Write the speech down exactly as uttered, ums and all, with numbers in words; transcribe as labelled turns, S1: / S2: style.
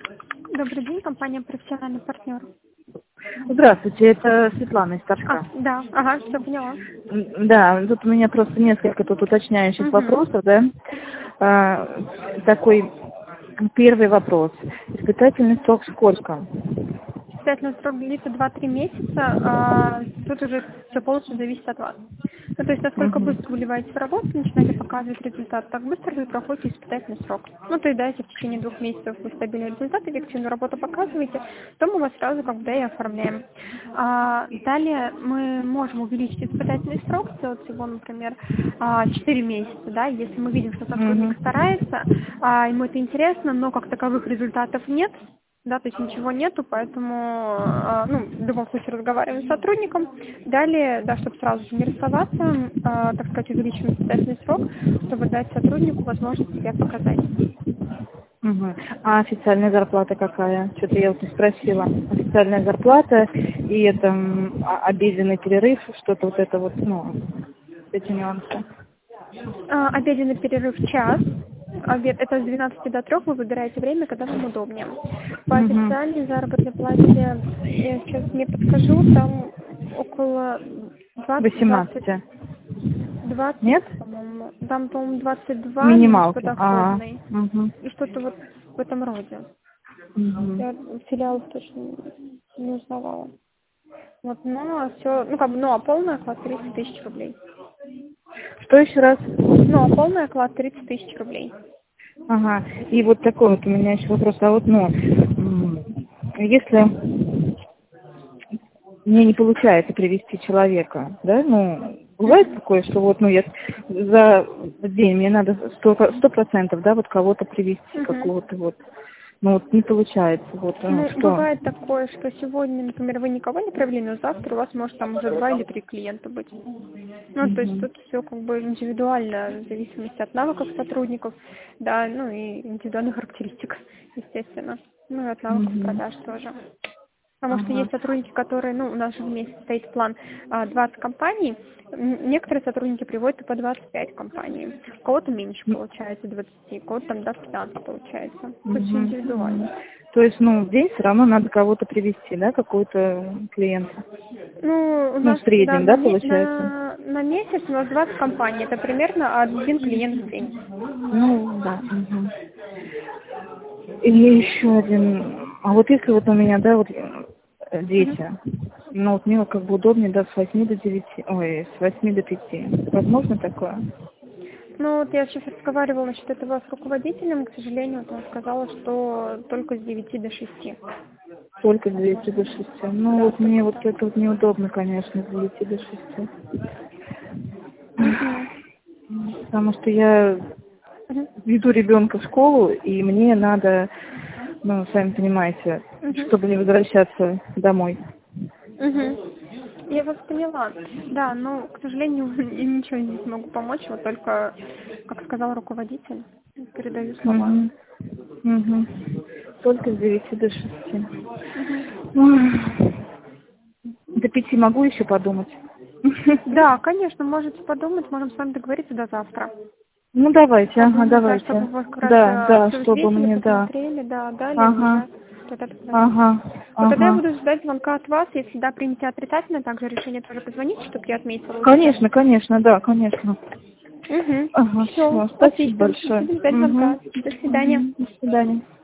S1: Добрый день, компания «Профессиональный партнер».
S2: Здравствуйте, это Светлана из
S1: А,
S2: Торжка.
S1: да, ага, все поняла.
S2: М, Да, тут у меня просто несколько тут уточняющих
S1: Угу.
S2: вопросов, да. А, такой первый вопрос. Испытательный срок сколько?
S1: Испытательный срок длится два-три месяца, а тут уже все полностью зависит от вас. Ну, то есть, насколько
S2: Мгм.
S1: быстро вы вливаете в работу, начинаете показывать результат, так быстро вы проходите испытательный срок. Ну, то есть, да, если в течение двух месяцев вы стабильный результат, эффективную работу показываете, то мы вас сразу как бы, да, и оформляем. А, далее мы можем увеличить испытательный срок, сделать его, например, а, четыре месяца, да, если мы видим, что сотрудник
S2: Мгм.
S1: старается, а, ему это интересно, но как таковых результатов нет, да, то есть ничего нету, поэтому, э, ну, в любом случае разговариваем с сотрудником. Далее, да, чтобы сразу же не расставаться, э, так сказать, увеличим испытательный срок, чтобы дать сотруднику возможность себя показать.
S2: Мгм. А официальная зарплата какая? Что-то я вот не спросила. Официальная зарплата и это м, а- обеденный перерыв, что-то вот это вот, ну, эти нюансы.
S1: Э, обеденный перерыв час. Обед это с двенадцати до трех, вы выбираете время, когда вам удобнее. По
S2: Мгм.
S1: официальной заработной плате, я сейчас не подскажу, там около двадцать-двадцать
S2: восемнадцать.
S1: двадцать,
S2: Нет?
S1: по-моему, там, по-моему, двадцать два минус
S2: Минималки. А,
S1: подоходный.
S2: угу.
S1: И что-то вот в этом роде.
S2: Угу.
S1: Я филиалов точно не узнавала. Вот, но все, ну как бы, ну а полный оклад тридцать тысяч рублей.
S2: Что еще раз?
S1: Ну а полный оклад тридцать тысяч рублей.
S2: Ага. И вот такой вот у меня еще вопрос. А вот, ну, м, если мне не получается привести человека, да, ну, бывает
S1: Мгм.
S2: такое, что вот, ну, я за день мне надо сто сто процентов, да, вот кого-то привести,
S1: Мгм.
S2: какого-то вот, ну, вот не получается, вот, ну,
S1: Ну,
S2: что?
S1: бывает такое, что сегодня, например, вы никого не провели, но завтра у вас может там уже два или три клиента быть. Ну, то есть
S2: Мгм.
S1: тут все как бы индивидуально, в зависимости от навыков сотрудников, да, ну и индивидуальных характеристик, естественно. Ну и от навыков
S2: Мгм.
S1: продаж тоже. Потому что
S2: Ага.
S1: есть сотрудники, которые, ну, у нас же в месяц стоит план а, двадцать компаний, М, некоторые сотрудники приводят и по двадцать пять компаний. У кого-то меньше получается двадцати, у кого-то там до пятнадцати получается. То есть
S2: Мгм. Мгм.
S1: индивидуально.
S2: То есть, ну, в день все равно надо кого-то привести, да, какого-то клиента.
S1: Ну, у
S2: Ну, в
S1: нас, да,
S2: среднем,
S1: на,
S2: да,
S1: ме-
S2: получается?
S1: на, на месяц у нас двадцать компаний, это примерно один клиент в день.
S2: Ну, да. Мгм. И еще один. А вот если вот у меня, да, вот э,
S1: Мгм.
S2: дети, ну вот мне вот как бы удобнее, да, с восьми до девяти, ой, с восьми до пяти. Возможно такое?
S1: Ну, вот я сейчас разговаривала насчет этого с руководителем, к сожалению, вот он сказала, что только с девяти до шести.
S2: Только с девяти до шести. Ну
S1: Да,
S2: вот мне
S1: только
S2: вот
S1: так.
S2: это вот неудобно, конечно, с девяти до шести.
S1: Угу.
S2: Потому что я
S1: Угу.
S2: веду ребенка в школу, и мне надо, ну, сами понимаете,
S1: Угу.
S2: чтобы не возвращаться домой.
S1: Угу. Я вас поняла. Да, но, к сожалению, я ничего не смогу помочь, вот только, как сказал руководитель, передаю слова.
S2: Угу. Угу. Только с девяти до шести.
S1: Угу.
S2: Ой. До пяти могу еще подумать?
S1: Да, конечно, можете подумать, можем с вами договориться до завтра.
S2: Ну, давайте, ага,
S1: Чтобы, да, чтобы
S2: давайте.
S1: вы как
S2: Да, да,
S1: раз все
S2: чтобы
S1: взвесили,
S2: мне, да.
S1: посмотрели, да, далее
S2: Ага,
S1: уже тогда позвоните.
S2: ага,
S1: Вот тогда я
S2: ага.
S1: буду ждать звонка от вас, если да, примете отрицательно, также решение тоже позвоните, чтобы я отметила у себя.
S2: Конечно, конечно, да, конечно.
S1: Угу.
S2: Ага,
S1: Все,
S2: все, спасибо
S1: отлично.
S2: большое.
S1: Буду ждать
S2: Угу.
S1: звонка. До свидания.
S2: Угу. До свидания.